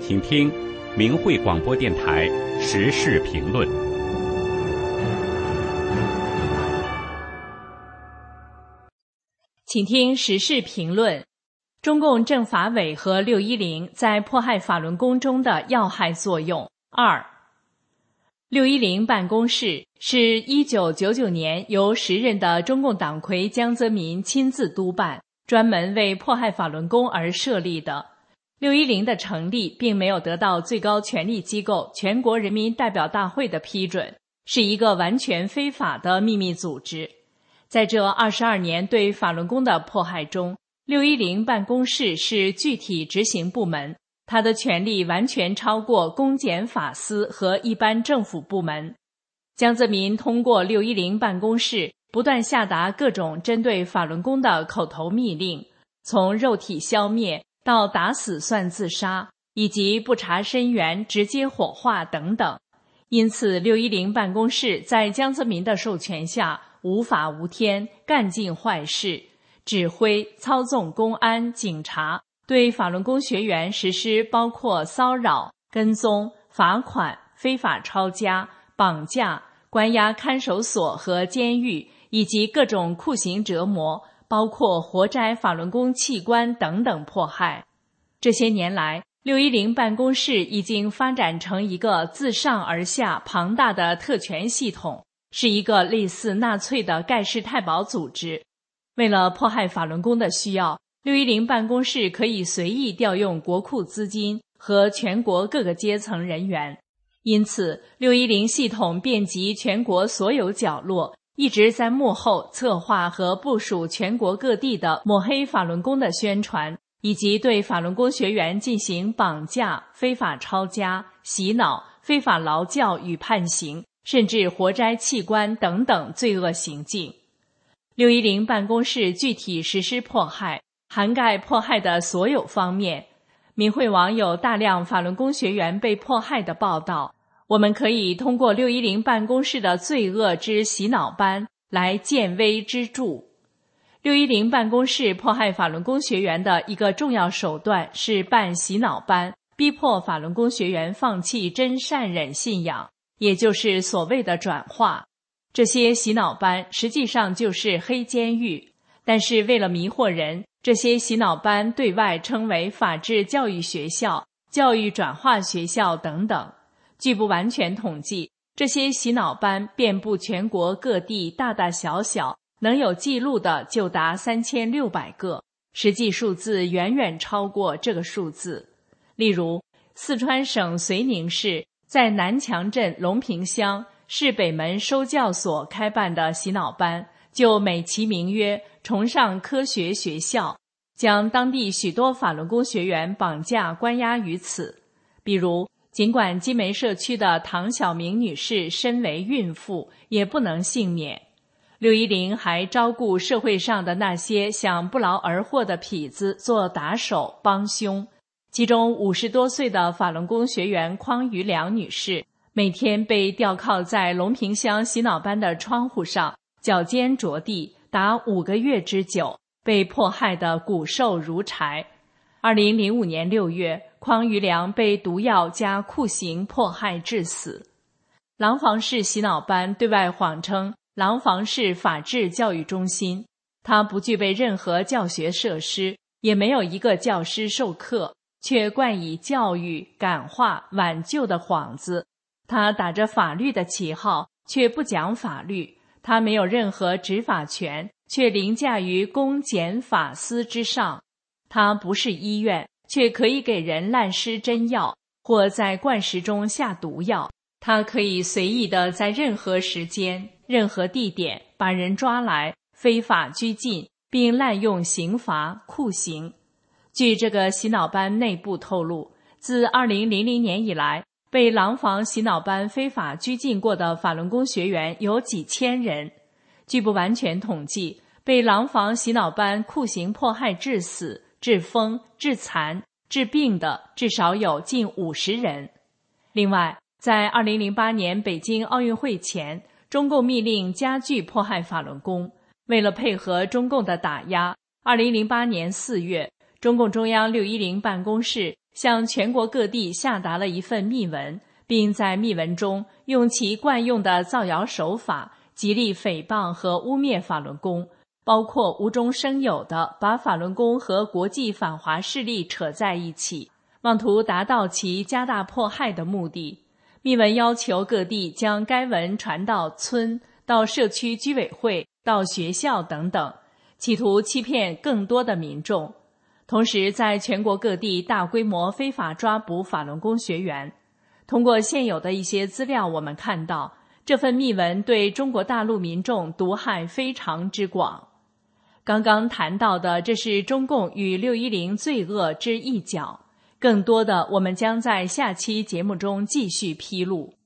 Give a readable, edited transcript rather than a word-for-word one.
请听明慧广播电台时事评论。 请听时事评论：中共政法委和610在迫害法轮功中的要害作用。2。610办公室是1999年由时任的中共党魁江泽民亲自督办，专门为迫害法轮功而设立的。610的成立并没有得到最高权力机构全国人民代表大会的批准，是一个完全非法的秘密组织。在这22年对法轮功的迫害中，610办公室是具体执行部门，它的权力完全超过公检法司和一般政府部门。江泽民通过610办公室不断下达各种针对法轮功的口头密令，从肉体消灭到打死算自杀，以及不查身源直接火化等等。因此610办公室在江泽民的授权下无法无天，干尽坏事，指挥操纵公安警察对法轮功学员实施包括骚扰、跟踪、罚款、非法抄家、绑架、关押看守所和监狱，以及各种酷刑折磨，包括活摘法轮功器官等等迫害。这些年来，610办公室已经发展成一个自上而下庞大的特权系统，是一个类似纳粹的盖世太保组织。为了迫害法轮功的需要，610办公室可以随意调用国库资金和全国各个阶层人员。因此610系统遍及全国所有角落，一直在幕后策划和部署全国各地的抹黑法轮功的宣传，以及对法轮功学员进行绑架、非法抄家、洗脑、非法劳教与判刑，甚至活摘器官等等罪恶行径。610办公室具体实施迫害，涵盖迫害的所有方面。明慧网有大量法轮功学员被迫害的报道，我们可以通过610办公室的罪恶之洗脑班来见微知著。610办公室迫害法轮功学员的一个重要手段是办洗脑班，逼迫法轮功学员放弃真善忍信仰，也就是所谓的转化。这些洗脑班实际上就是黑监狱，但是为了迷惑人，这些洗脑班对外称为法治教育学校、教育转化学校等等。据不完全统计，这些洗脑班遍布全国各地，大大小小，能有记录的就达3600个，实际数字远远超过这个数字。例如，四川省遂宁市在南强镇龙平乡市北门收教所开办的洗脑班，就美其名曰崇尚科学学校，将当地许多法轮功学员绑架关押于此。比如，尽管金梅社区的唐小明女士身为孕妇，也不能幸免。610还招雇社会上的那些想不劳而获的痞子做打手帮凶，其中50多岁的法轮功学员匡于良女士，每天被吊靠在龙平乡洗脑班的窗户上，脚尖着地达5个月之久，被迫害得骨瘦如柴。2005年6月，匡于良被毒药加酷刑迫害致死。廊坊市洗脑班对外谎称廊坊市法治教育中心，它不具备任何教学设施，也没有一个教师授课，却冠以教育、感化、挽救的幌子。他打着法律的旗号，却不讲法律。他没有任何执法权，却凌驾于公检法司之上。他不是医院，却可以给人滥施真药，或在灌食中下毒药。他可以随意地在任何时间、任何地点把人抓来，非法拘禁，并滥用刑罚、酷刑。据这个洗脑班内部透露，自2000年以来，被廊坊洗脑班非法拘禁过的法轮功学员有几千人。据不完全统计，被廊坊洗脑班酷刑迫害致死、致疯、致残、致病的至少有近50人。另外，在2008年北京奥运会前，中共密令加剧迫害法轮功。为了配合中共的打压，2008年4月，中共中央610办公室向全国各地下达了一份密文，并在密文中用其惯用的造谣手法极力诽谤和污蔑法轮功，包括无中生有的把法轮功和国际反华势力扯在一起，妄图达到其加大迫害的目的。密文要求各地将该文传到村、到社区居委会、到学校等等，企图欺骗更多的民众。同时在全国各地大规模非法抓捕法轮功学员。通过现有的一些资料，我们看到这份密文对中国大陆民众毒害非常之广。刚刚谈到的，这是中共与610罪恶之一角，更多的我们将在下期节目中继续披露。